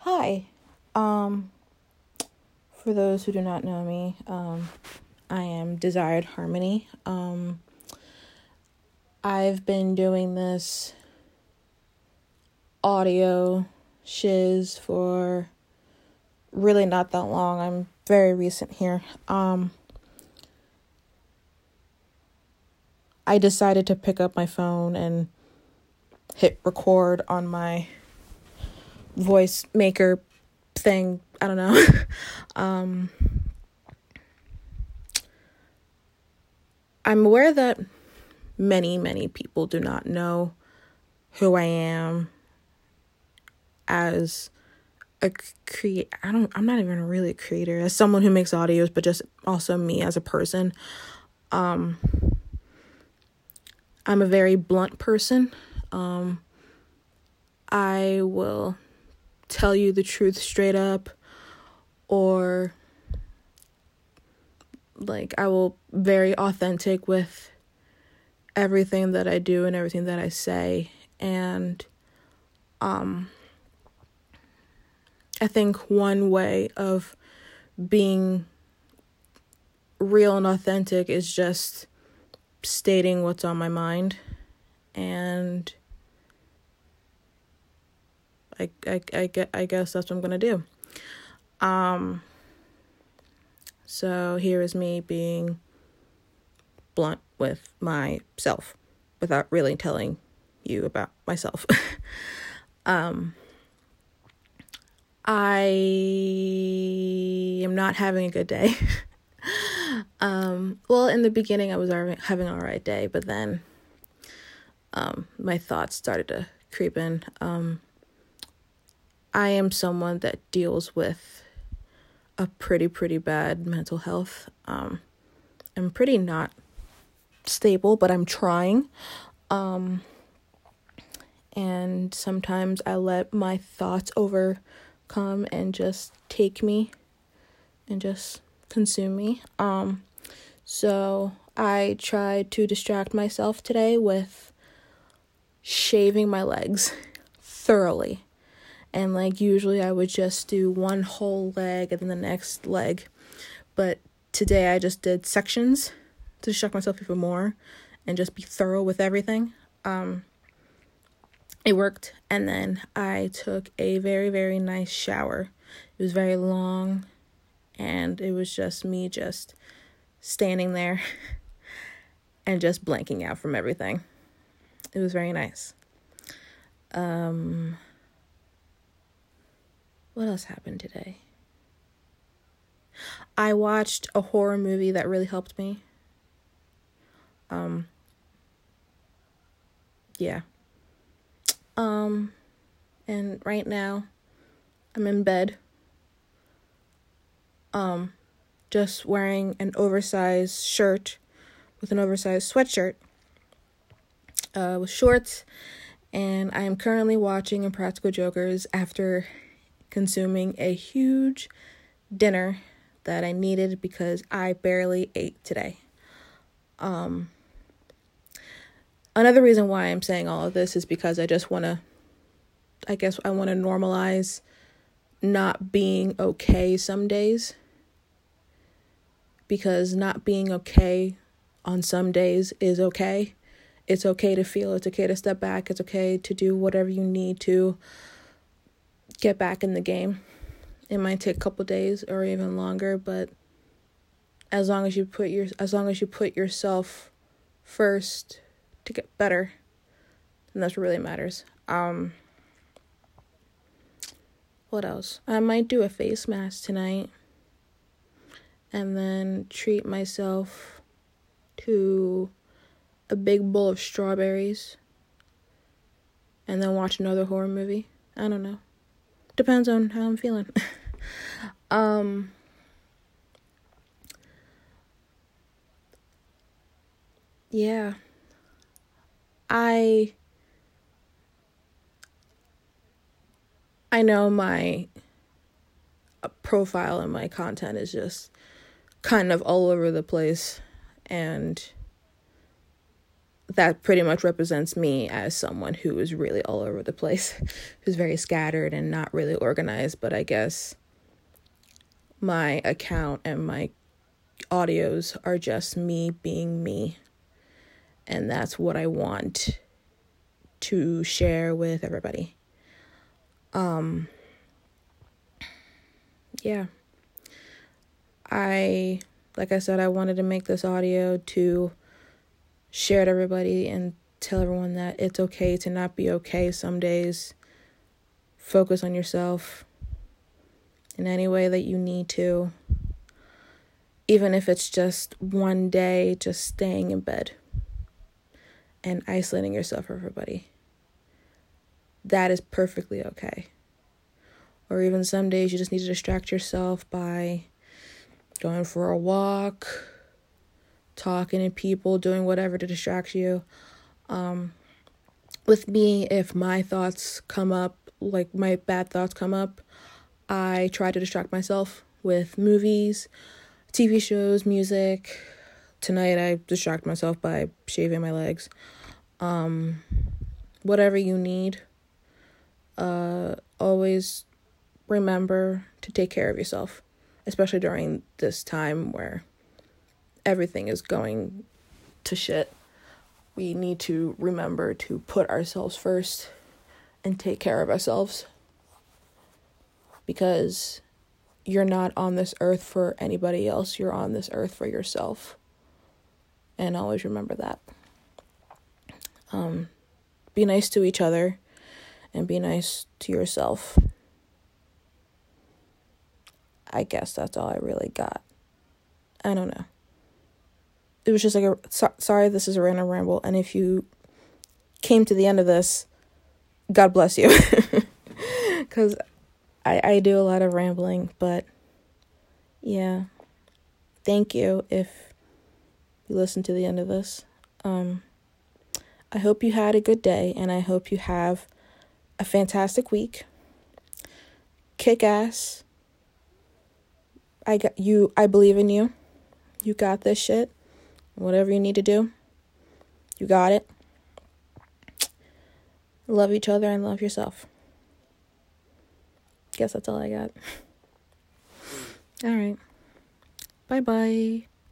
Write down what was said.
Hi. Um, for those who do not know me, I am Desired Harmony. I've been doing this audio shiz for really not that long. I'm very recent here. I decided to pick up my phone and hit record on my voice maker thing. I don't know. I'm aware that many people do not know who I am as a I'm not even really a creator, as someone who makes audios, but just also me as a person. I'm a very blunt person. I will tell you the truth straight up, or I will very authentic with everything that I do and everything that I say. And I think one way of being real and authentic is just stating what's on my mind. And I guess that's what I'm gonna do. So here is me being blunt with myself without really telling you about myself. I am not having a good day. Well, in the beginning I was having an alright day, but then my thoughts started to creep in. I am someone that deals with a pretty bad mental health. I'm pretty not stable, but I'm trying. And sometimes I let my thoughts overcome and just take me and just consume me. So I tried to distract myself today with shaving my legs thoroughly. And usually I would just do one whole leg and then the next leg. But today I just did sections to distract myself even more and just be thorough with everything. It worked. And then I took a very nice shower. It was very long, and it was just me just standing there and just blanking out from everything. It was very nice. What else happened today? I watched a horror movie that really helped me. Yeah. And right now I'm in bed. Just wearing an oversized shirt with an oversized sweatshirt, with shorts, and I am currently watching Impractical Jokers after consuming a huge dinner that I needed because I barely ate today. Another reason why I'm saying all of this is because I want to normalize not being okay some days. Because not being okay on some days is okay. It's okay to feel, it's okay to step back, it's okay to do whatever you need to get back in the game. It might take a couple days or even longer, but as long as you put yourself first to get better, then that's what really matters. What else? I might do a face mask tonight and then treat myself to a big bowl of strawberries and then watch another horror movie. I don't know. Depends on how I'm feeling. Yeah. I know my profile and my content is just kind of all over the place, and that pretty much represents me as someone who is really all over the place, who's very scattered and not really organized. But I guess my account and my audios are just me being me. And that's what I want to share with everybody. Yeah. Like I said, I wanted to make this audio to share to everybody and tell everyone that it's okay to not be okay some days. Focus on yourself in any way that you need to. Even if it's just one day, just staying in bed and isolating yourself from everybody. That is perfectly okay. Or even some days you just need to distract yourself by going for a walk, talking to people, doing whatever to distract you. With me, if my thoughts come up, like my bad thoughts come up, I try to distract myself with movies, TV shows, music. Tonight I distract myself by shaving my legs. Whatever you need. Always remember to take care of yourself, especially during this time where everything is going to shit. We need to remember to put ourselves first and take care of ourselves, because you're not on this earth for anybody else. You're on this earth for yourself. And always remember that. Be nice to each other and be nice to yourself. I guess that's all I really got. I don't know. It was just like sorry, this is a random ramble. And if you came to the end of this, God bless you. Because I do a lot of rambling. But yeah. Thank you if you listen to the end of this. I hope you had a good day. And I hope you have a fantastic week. Kick ass. I believe in you. You got this shit. Whatever you need to do, you got it. Love each other and love yourself. Guess that's all I got. All right. Bye-bye.